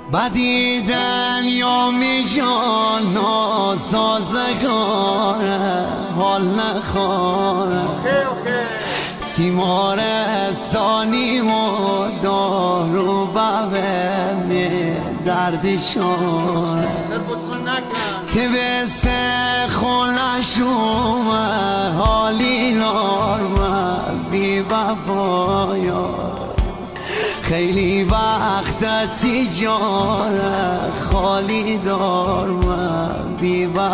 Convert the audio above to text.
بدیدن یا میشان ناسازگاره حال نخواره تیمارستانی و دارو ببه می دردشاره تبس خونشومه حالی نارمه بی وفایا خیلی وقت تجاره خالی دارمه بی وفایا